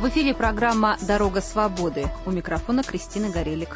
В эфире программа «Дорога свободы». У микрофона Кристина Горелик.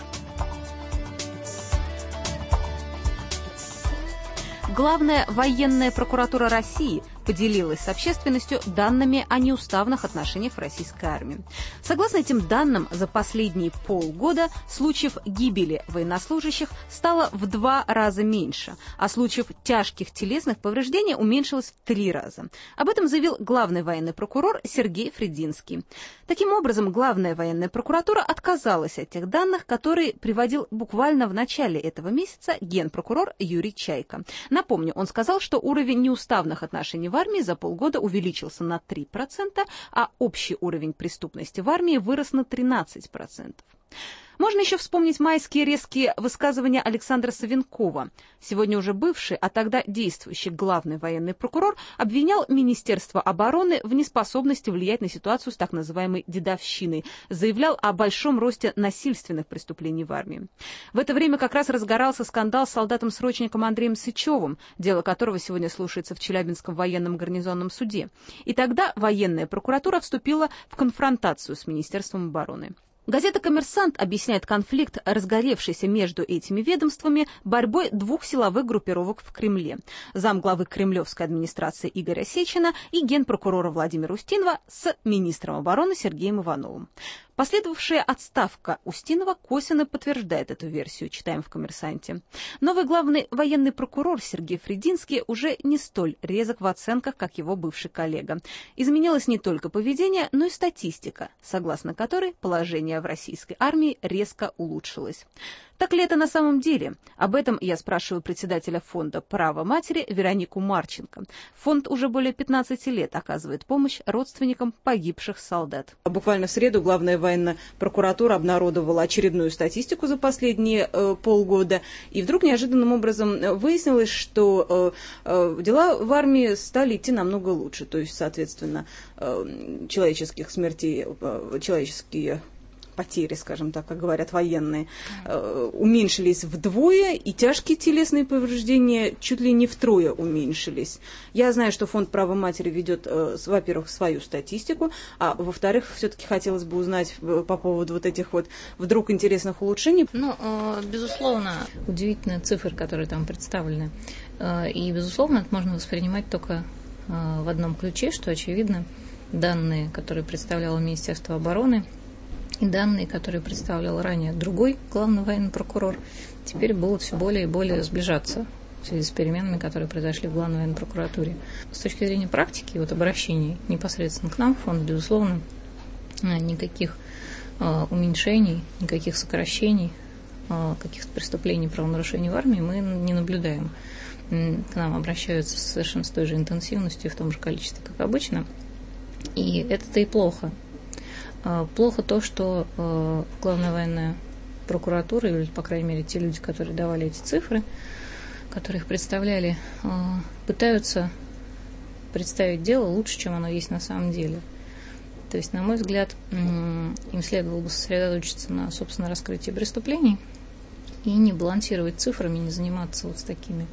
Главная военная прокуратура России поделилась с общественностью данными о неуставных отношениях в российской армии. Согласно этим данным, за последние полгода случаев гибели военнослужащих стало в 2 раза меньше, а случаев тяжких телесных повреждений уменьшилось в 3 раза. Об этом заявил главный военный прокурор Сергей Фрединский. Таким образом, главная военная прокуратура отказалась от тех данных, которые приводил буквально в начале этого месяца генпрокурор Юрий Чайка. Напомню, он сказал, что уровень неуставных отношений в армии за полгода увеличился на 3%, а общий уровень преступности в армии вырос на 13%. Можно еще вспомнить майские резкие высказывания Александра Савенкова. Сегодня уже бывший, а тогда действующий главный военный прокурор обвинял Министерство обороны в неспособности влиять на ситуацию с так называемой дедовщиной, заявлял о большом росте насильственных преступлений в армии. В это время как раз разгорался скандал с солдатом-срочником Андреем Сычевым, дело которого сегодня слушается в Челябинском военном гарнизонном суде. И тогда военная прокуратура вступила в конфронтацию с Министерством обороны. Газета «Коммерсант» объясняет конфликт, разгоревшийся между этими ведомствами, борьбой 2 силовых группировок в Кремле. Замглавы кремлевской администрации Игоря Сечина и генпрокурора Владимира Устинова с министром обороны Сергеем Ивановым. Последовавшая отставка Устинова косвенно подтверждает эту версию, читаем в «Коммерсанте». Новый главный военный прокурор Сергей Фрединский уже не столь резок в оценках, как его бывший коллега. Изменилось не только поведение, но и статистика, согласно которой положение в российской армии резко улучшилось. Так ли это на самом деле? Об этом я спрашиваю председателя фонда «Право матери» Веронику Марченко. Фонд уже более 15 лет оказывает помощь родственникам погибших солдат. Буквально в среду главная военная прокуратура обнародовала очередную статистику за последние полгода. И вдруг неожиданным образом выяснилось, что дела в армии стали идти намного лучше. То есть, соответственно, человеческих смертей, человеческие потери, скажем так, как говорят военные, уменьшились вдвое, и тяжкие телесные повреждения чуть ли не втрое уменьшились. Я знаю, что фонд «Право матери» ведет, во-первых, свою статистику, а во-вторых, все-таки хотелось бы узнать по поводу вот этих вот вдруг интересных улучшений. Безусловно, удивительные цифры, которые там представлены. И, безусловно, это можно воспринимать только в одном ключе, что, очевидно, данные, которые представляло Министерство обороны, и данные, которые представлял ранее другой главный военный прокурор, теперь будут все более и более сближаться в связи с переменами, которые произошли в главной военной прокуратуре. С точки зрения практики, обращений непосредственно к нам в фонд, безусловно, никаких уменьшений, никаких сокращений, каких-то преступлений, правонарушений в армии мы не наблюдаем. К нам обращаются совершенно с той же интенсивностью, в том же количестве, как обычно. И это-то и плохо. Плохо то, что главная военная прокуратура, или, по крайней мере, те люди, которые давали эти цифры, которые их представляли, пытаются представить дело лучше, чем оно есть на самом деле. То есть, на мой взгляд, им следовало бы сосредоточиться на, собственно, раскрытии преступлений и не балансировать цифрами, не заниматься вот с такими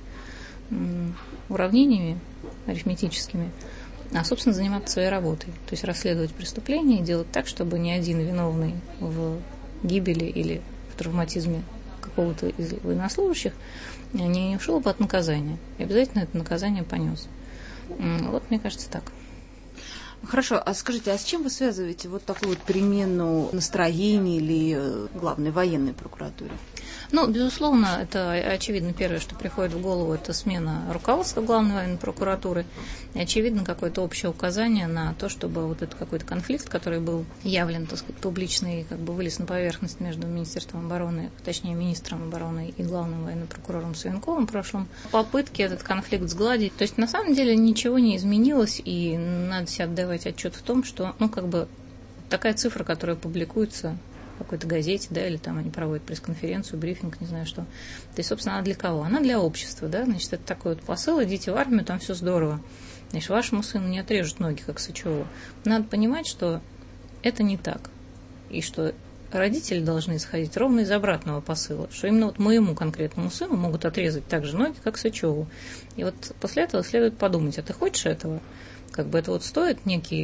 уравнениями арифметическими, а, собственно, заниматься своей работой. То есть расследовать преступления и делать так, чтобы ни один виновный в гибели или в травматизме какого-то из военнослужащих не ушел бы от наказания. И обязательно это наказание понес. Вот, мне кажется, так. Хорошо, а скажите, а с чем вы связываете вот такую вот перемену настроения или главной военной прокуратуре? Безусловно, это очевидно первое, что приходит в голову, это смена руководства главной военной прокуратуры. И очевидно какое-то общее указание на то, чтобы вот этот какой-то конфликт, который был явлен, так сказать, публично и вылез на поверхность между Министерством обороны, точнее, министром обороны и главным военным прокурором Савенковым в прошлом, попытки этот конфликт сгладить. То есть, на самом деле, ничего не изменилось, и надо себе отдавать отчет в том, что, такая цифра, которая публикуется в какой-то газете, или там они проводят пресс-конференцию, брифинг, не знаю что. То есть, собственно, она для кого? Она для общества, Значит, это такой вот посыл: идите в армию, там все здорово. Значит, вашему сыну не отрежут ноги, как Сычеву. Надо понимать, что это не так. И что родители должны исходить ровно из обратного посыла, что именно моему конкретному сыну могут отрезать так же ноги, как Сычеву. И вот после этого следует подумать, а ты хочешь этого? Это стоит некие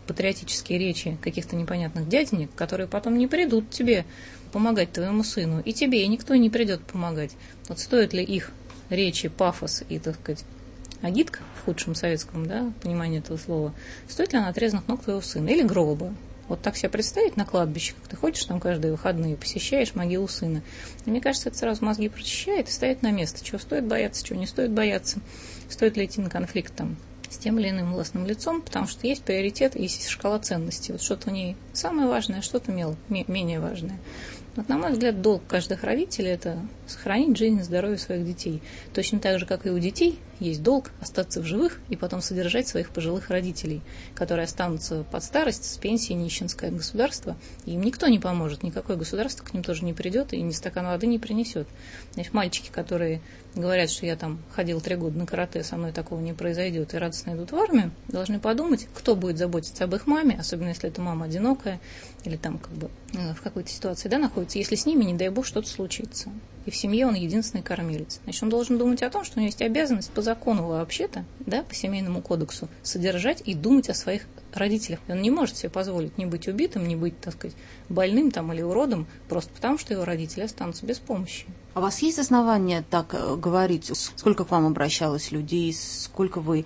патриотические речи каких-то непонятных дяденек, которые потом не придут тебе помогать твоему сыну, и тебе, и никто не придет помогать. Вот стоит ли их речи, пафос и, так сказать, агитка в худшем советском, да, понимании этого слова, стоит ли она отрезанных ног твоего сына или гроба? Вот так себя представить на кладбище, как ты ходишь там каждые выходные, посещаешь могилу сына. И мне кажется, это сразу мозги прочищает и ставит на место, чего стоит бояться, чего не стоит бояться. Стоит ли идти на конфликт там с тем или иным властным лицом, потому что есть приоритет, есть шкала ценностей. Вот что-то в ней самое важное, что-то менее важное. Вот, на мой взгляд, долг каждых родителей – это сохранить жизнь и здоровье своих детей. Точно так же, как и у детей, есть долг остаться в живых и потом содержать своих пожилых родителей, которые останутся под старость с пенсией нищенское государство, и им никто не поможет, никакое государство к ним тоже не придет и ни стакан воды не принесет. Значит, мальчики, которые говорят, что я там ходил 3 года на карате, со мной такого не произойдет, и радостно идут в армию, должны подумать, кто будет заботиться об их маме, особенно если эта мама одинокая или там как бы в какой-то ситуации, да, находится, если с ними, не дай бог, что-то случится. И в семье он единственный кормилец. Значит, он должен думать о том, что у него есть обязанность по закону вообще-то, да, по семейному кодексу, содержать и думать о своих родителях. Он не может себе позволить не быть убитым, не быть, так сказать, больным там или уродом, просто потому, что его родители останутся без помощи. А у вас есть основания так говорить? Сколько к вам обращалось людей? Сколько вы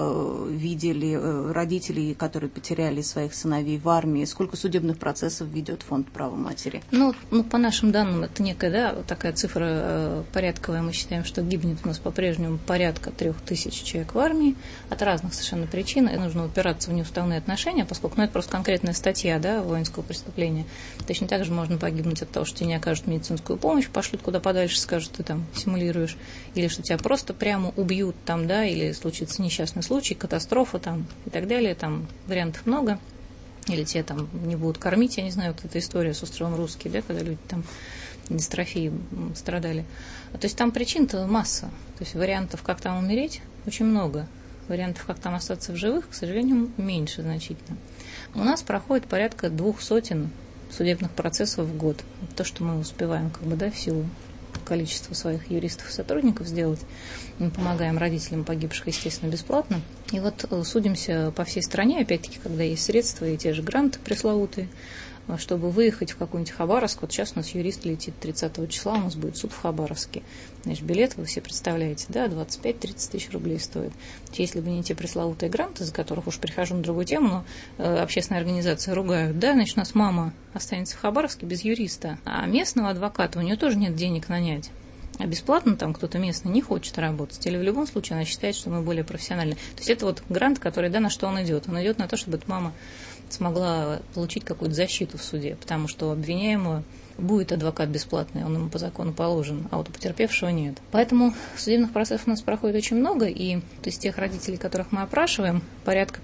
видели родителей, которые потеряли своих сыновей в армии? Сколько судебных процессов ведет фонд права матери? Ну, по нашим данным, это некая, да, такая цифра порядковая. Мы считаем, что гибнет у нас по-прежнему порядка 3000 человек в армии от разных совершенно причин. И нужно упираться в неуставные отношения, поскольку это просто конкретная статья, да, воинского преступления. Точно так же можно погибнуть от того, что тебе не окажут медицинскую помощь, пошлют куда подальше, скажут, ты там симулируешь, или что тебя просто прямо убьют там, да, или случится несчастный случай, катастрофа там и так далее, там вариантов много, или тебя там не будут кормить, я не знаю, вот эта история с островом Русский, да, когда люди там дистрофией страдали. То есть там причин-то масса, то есть вариантов, как там умереть, очень много, вариантов, как там остаться в живых, к сожалению, меньше значительно. У нас проходит порядка 200 судебных процессов в год. То, что мы успеваем, как бы, да, в силу количества своих юристов и сотрудников сделать. Мы помогаем родителям погибших, естественно, бесплатно. И вот судимся по всей стране, опять-таки, когда есть средства и те же гранты пресловутые, чтобы выехать в какой-нибудь Хабаровск. Вот сейчас у нас юрист летит 30 числа, у нас будет суд в Хабаровске. Значит, билет, вы все представляете, да, 25-30 тысяч рублей стоит. Если бы не те пресловутые гранты, за которых уж прихожу на другую тему, но общественные организации ругают, да, значит, у нас мама останется в Хабаровске без юриста, а местного адвоката у нее тоже нет денег нанять. А бесплатно там кто-то местный не хочет работать. Или в любом случае она считает, что мы более профессиональны. То есть это вот грант, который, да, на что он идет? Он идет на то, чтобы эта мама смогла получить какую-то защиту в суде, потому что обвиняемого будет адвокат бесплатный, он ему по закону положен, а вот у потерпевшего нет. Поэтому судебных процессов у нас проходит очень много, и то есть тех родителей, которых мы опрашиваем, порядка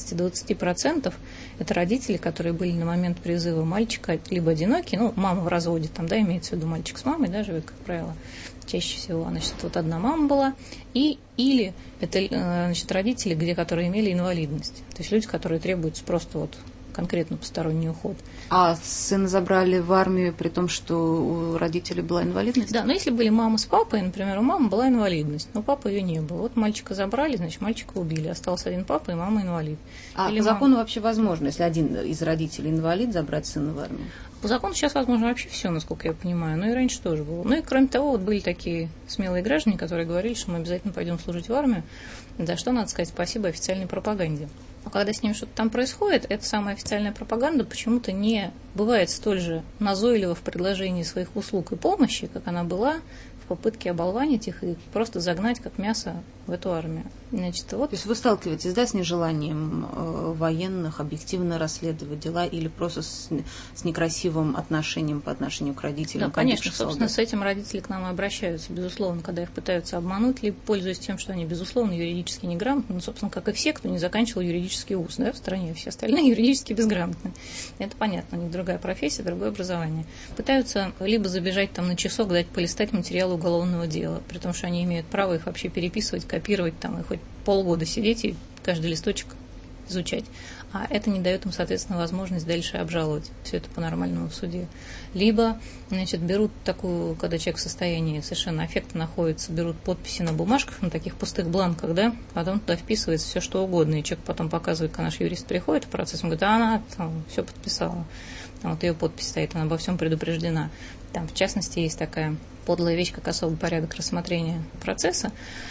15-20% это родители, которые были на момент призыва мальчика либо одиноки, ну, мама в разводе, там, да, имеется в виду мальчик с мамой, да, живет, как правило, чаще всего, значит, вот одна мама была, или это, значит, родители, которые имели инвалидность, то есть люди, которые требуются просто вот конкретно посторонний уход. А сына забрали в армию, при том, что у родителей была инвалидность? Да, но если были мама с папой, например, у мамы была инвалидность, но папы ее не было. Вот мальчика забрали, значит, мальчика убили. Остался один папа и мама инвалид. А по закону вообще возможно, если один из родителей инвалид, забрать сына в армию? По закону сейчас возможно вообще все, насколько я понимаю. Но и раньше тоже было. Ну и кроме того, вот были такие смелые граждане, которые говорили, что мы обязательно пойдем служить в армию, за что надо сказать спасибо официальной пропаганде. Но когда с ним что-то там происходит, эта самая официальная пропаганда почему-то не бывает столь же назойлива в предложении своих услуг и помощи, как она была в попытке оболванить их и просто загнать как мясо в эту армию. Значит, вот. То есть вы сталкиваетесь, да, с нежеланием военных объективно расследовать дела или просто с некрасивым отношением по отношению к родителям? Да, конечно, собственно, с этим родители к нам и обращаются, безусловно, когда их пытаются обмануть, либо пользуясь тем, что они, безусловно, юридически неграмотны, ну, собственно, как и все, кто не заканчивал юридический вуз, да, в стране, все остальные юридически безграмотны. Это понятно, у них другая профессия, другое образование. Пытаются либо забежать там на часок, дать полистать материалы уголовного дела, при том, что они имеют право их вообще переписывать, копировать там и хоть полгода сидеть и каждый листочек изучать, а это не дает им, соответственно, возможность дальше обжаловать все это по-нормальному в суде. Либо, значит, берут такую, когда человек в состоянии совершенно аффекта находится, берут подписи на бумажках, на таких пустых бланках, да, потом туда вписывается все что угодно, и человек потом показывает, когда наш юрист приходит в процесс, он говорит, она там все подписала, там вот ее подпись стоит, она обо всем предупреждена. Там, в частности, есть такая подлая вещь, как особый порядок рассмотрения процесса,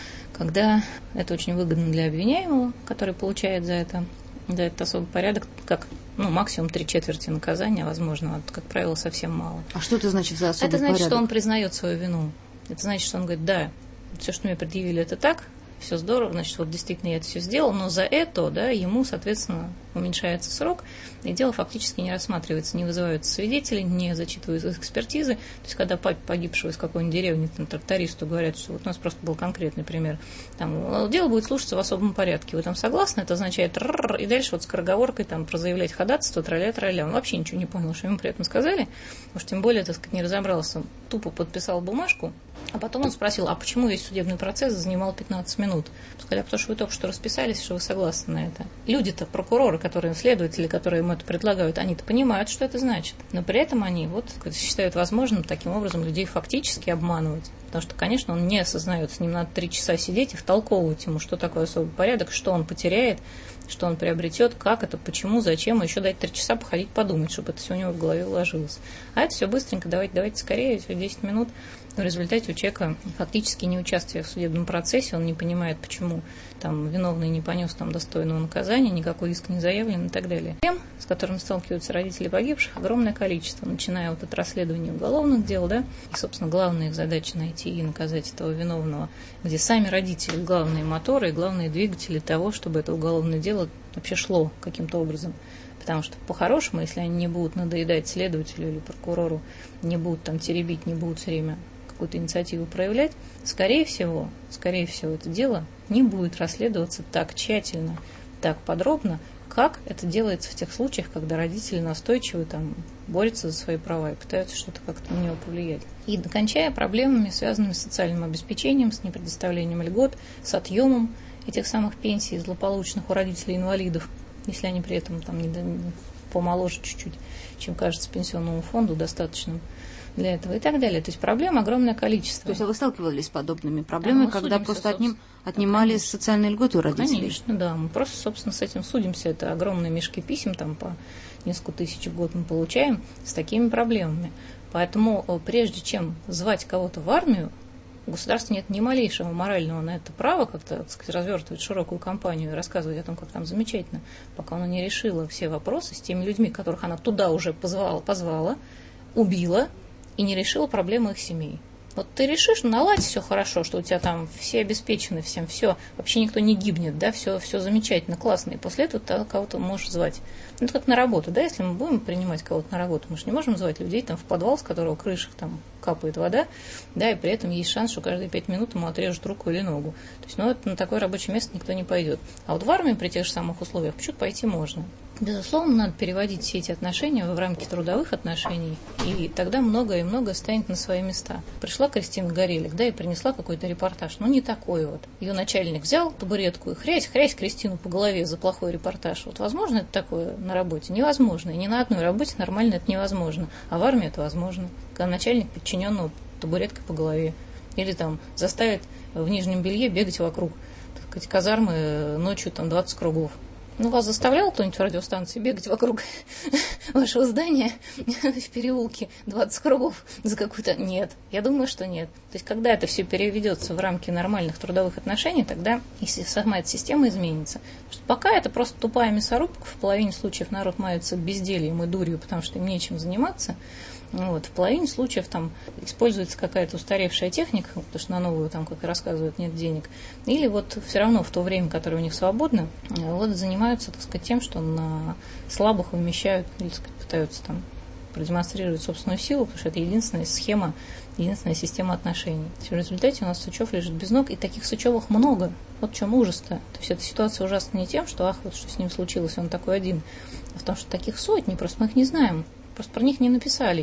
когда это очень выгодно для обвиняемого, который получает за этот особый порядок, как максимум 3/4 наказания, возможно, как правило, совсем мало. А что это значит за особый порядок? Это значит, что он признает свою вину. Это значит, что он говорит, да, все, что мне предъявили, это так, все здорово, значит, вот действительно я это все сделал, но за это, да, ему, соответственно, уменьшается срок, и дело фактически не рассматривается, не вызываются свидетели, не зачитываются экспертизы. То есть, когда папе погибшего из какой-нибудь деревни, там, трактористу говорят, что вот у нас просто был конкретный пример, там, дело будет слушаться в особом порядке. Вы там согласны? Это означает и дальше вот скороговоркой там прозаявлять ходатайство, тролля-тролля. Он вообще ничего не понял, что ему при этом сказали, уж тем более, так сказать, не разобрался. Тупо подписал бумажку, а потом он спросил, а почему весь судебный процесс занимал 15 минут? Сказали, потому что вы только что расписались, что вы согласны на это. Люди-то, прокуроры, которые следователи, которые ему это предлагают, они-то понимают, что это значит. Но при этом они считают возможным таким образом людей фактически обманывать. Потому что, конечно, он не осознает, с ним надо 3 часа сидеть и втолковывать ему, что такое особый порядок, что он потеряет, что он приобретет, как это, почему, зачем, и еще дать 3 часа походить подумать, чтобы это все у него в голове уложилось. А это все быстренько, давайте скорее, все 10 минут. В результате у человека фактически не участвуя в судебном процессе, он не понимает, почему там виновный не понес там достойного наказания, никакой иск не заявлен и так далее. Проблем, с которыми сталкиваются родители погибших, огромное количество, начиная от расследования уголовных дел, да, и, собственно, главная их задача найти и наказать этого виновного, где сами родители главные моторы и главные двигатели того, чтобы это уголовное дело вообще шло каким-то образом. Потому что по-хорошему, если они не будут надоедать следователю или прокурору, не будут там теребить, не будут все время какую-то инициативу проявлять, скорее всего, это дело не будет расследоваться так тщательно, так подробно, как это делается в тех случаях, когда родители настойчивы там борются за свои права и пытаются что-то как-то на него повлиять. И кончая проблемами, связанными с социальным обеспечением, с непредоставлением льгот, с отъемом этих самых пенсий злополучных у родителей инвалидов, если они при этом там помоложе чуть-чуть, чем кажется пенсионному фонду достаточным для этого и так далее. То есть проблем огромное количество. То есть вы сталкивались с подобными проблемами, когда просто отнимали социальные льготы у родителей? Конечно, да. Мы просто, собственно, с этим судимся. Это огромные мешки писем, там по несколько тысяч в год мы получаем с такими проблемами. Поэтому прежде чем звать кого-то в армию, у государства нет ни малейшего морального на это права как-то, так сказать, развертывать широкую кампанию и рассказывать о том, как там замечательно, пока она не решила все вопросы с теми людьми, которых она туда уже позвала, убила, и не решила проблемы их семей. Вот ты решишь, наладь все хорошо, что у тебя там все обеспечены всем, все, вообще никто не гибнет, да, все замечательно, классно, и после этого ты кого-то можешь звать. Ну, это как на работу, да, если мы будем принимать кого-то на работу, мы же не можем звать людей там в подвал, с которого крышах там капает вода, да, и при этом есть шанс, что каждые 5 минут ему отрежут руку или ногу. То есть, это на такое рабочее место никто не пойдет. А вот в армию при тех же самых условиях почему-то пойти можно. Безусловно, надо переводить все эти отношения в рамки трудовых отношений, и тогда многое и многое станет на свои места. Пришла Кристина Горелик, да, и принесла какой-то репортаж, не такой вот. Ее начальник взял табуретку и хрясь Кристину по голове за плохой репортаж. Вот возможно это такое на работе? Невозможно. И ни на одной работе нормально это невозможно. А в армии это возможно. Когда начальник подчиненного табуреткой по голове. Или там заставит в нижнем белье бегать вокруг, так сказать, казармы ночью там 20 кругов. Вас заставлял кто-нибудь в радиостанции бегать вокруг вашего здания в переулке 20 кругов за какую-то... Нет, я думаю, что нет. То есть, когда это все переведется в рамки нормальных трудовых отношений, тогда и сама эта система изменится. Потому что пока это просто тупая мясорубка, в половине случаев народ мается бездельем и дурью, потому что им нечем заниматься. В половине случаев там используется какая-то устаревшая техника, потому что на новую, там, как и рассказывают, нет денег. Или все равно в то время, которое у них свободно, занимаются, так сказать, тем, что на слабых вымещают, или, так сказать, пытаются там продемонстрировать собственную силу, потому что это единственная схема, единственная система отношений. В результате у нас Сычев лежит без ног, и таких Сычевых много. Вот в чем ужас-то. То есть эта ситуация ужасна не тем, что что с ним случилось, он такой один, а в том, что таких сотни, просто мы их не знаем. Просто про них не написали.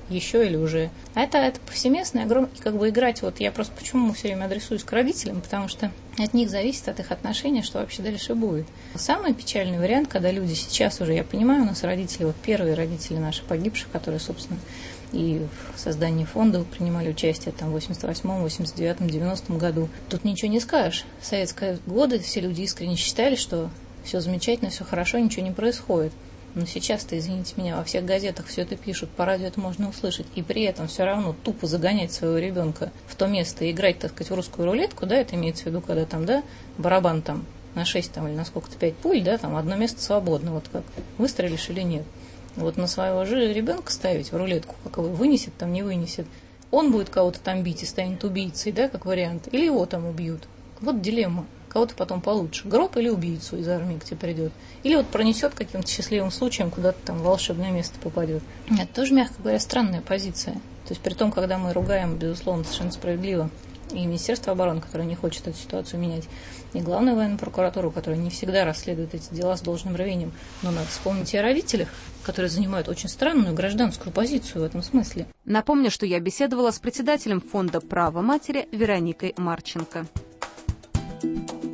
еще или уже. А это повсеместно и как бы играть. Вот я просто почему все время адресуюсь к родителям, потому что от них зависит, от их отношения, что вообще дальше будет. Самый печальный вариант, когда люди сейчас уже, я понимаю, у нас родители, вот первые родители наши погибших, которые, собственно, и в создании фонда принимали участие там, в 88-м, 89-м, 90-м году. Тут ничего не скажешь. В советские годы все люди искренне считали, что все замечательно, все хорошо, ничего не происходит. Но сейчас-то, извините меня, во всех газетах все это пишут, по радио это можно услышать, и при этом все равно тупо загонять своего ребенка в то место и играть, так сказать, в русскую рулетку, да, это имеется в виду, когда там, да, барабан там на 6 там, или на сколько-то 5 пуль, да, там одно место свободно, вот как, выстрелишь или нет. Вот на своего же ребенка ставить в рулетку, как его вынесет, там не вынесет. Он будет кого-то там бить и станет убийцей, да, как вариант, или его там убьют. Вот дилемма. Кого-то потом получше. Гроб или убийцу из армии к тебе придет. Или вот пронесет каким-то счастливым случаем, куда-то там в волшебное место попадет. Это тоже, мягко говоря, странная позиция. То есть при том, когда мы ругаем, безусловно, совершенно справедливо и Министерство обороны, которое не хочет эту ситуацию менять, и Главную военную прокуратуру, которая не всегда расследует эти дела с должным рвением. Но надо вспомнить и о родителях, которые занимают очень странную гражданскую позицию в этом смысле. Напомню, что я беседовала с председателем фонда «Право матери» Вероникой Марченко.